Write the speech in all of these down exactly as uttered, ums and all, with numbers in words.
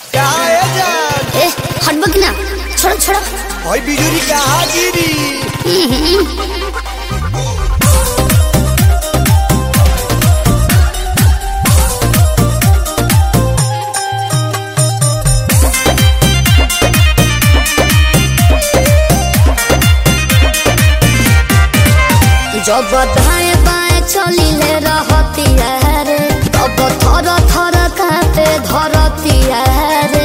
क्या है जान? ए हटबक ना, छोड़ो छोड़ो। भाई बिजुरी क्या हाजिरी? जब दाएं बाएं चली ले रहती है रे, तब थर थर कांपे धरती है रे।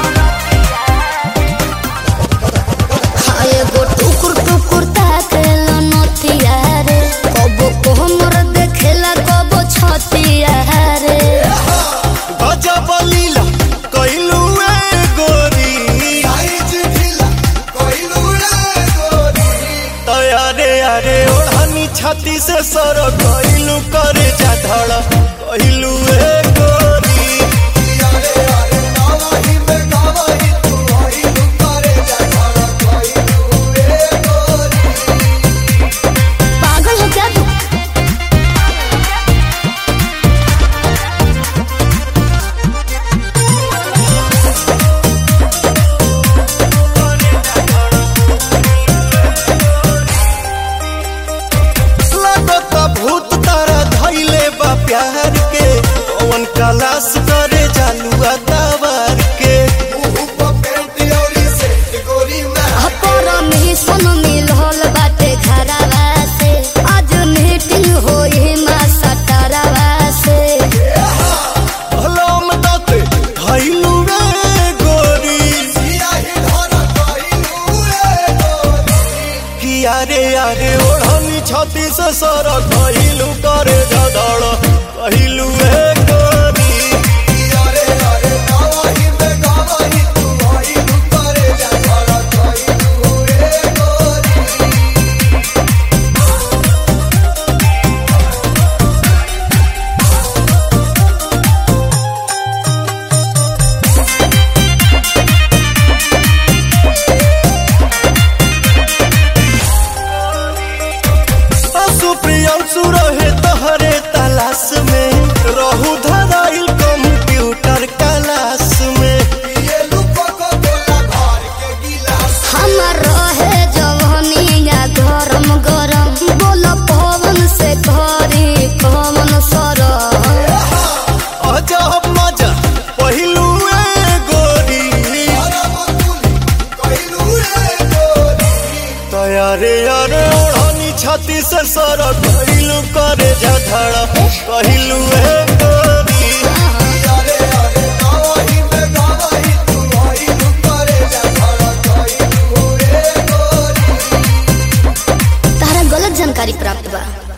हाय गो टुकुर टुकुर ताके लनती है रे, कबो कोमर देखेला कबो छती है रे। गजब लीला कइलू ए गोरी, साइज ढीला कइलू ए गोरी। तयारे यारे ओढ़नी छाती से सर कइलू करे जा धड़ कइलू ए गोरी। यारे यारे नावाही में गावाही तू कइलू करे जा धड़ कइलू ए गोरी। पागल हो क्या तू? भूत तारा धैले बा प्यार के, कौन कलास करे जालुआ तवार के। परमिशन मिलल बाटे घरवा से, आज मीटिंग होई मां सटरवा से। हलम दाते धैलू ए गोरी, कि यारे यारे ओढ़नी छाती से सर कइलू करे जा धड़ कइलू ए गोरी। यारे यारे नावाही में गावाही तू कइलू करे जा धड़ कइलू ए गोरी। सुप्रियांशु रहे तहरे तलाश में, रहू धराइल कंप्यूटर क्लास में। हमर रहे जवानिया गरम गरम, बोल पवन से घरी पवन सरम। अजब मजा पहिलू ए गोरी, तयारे यारे ओढ़नी छाती से सर कइलू करे जा धड़ कइलू ए गोरी। यारे यारे नावाही में गावाही तू कइलू करे जा धड़ कइलू ए गोरी। तारा गलत जानकारी प्राप्त बा।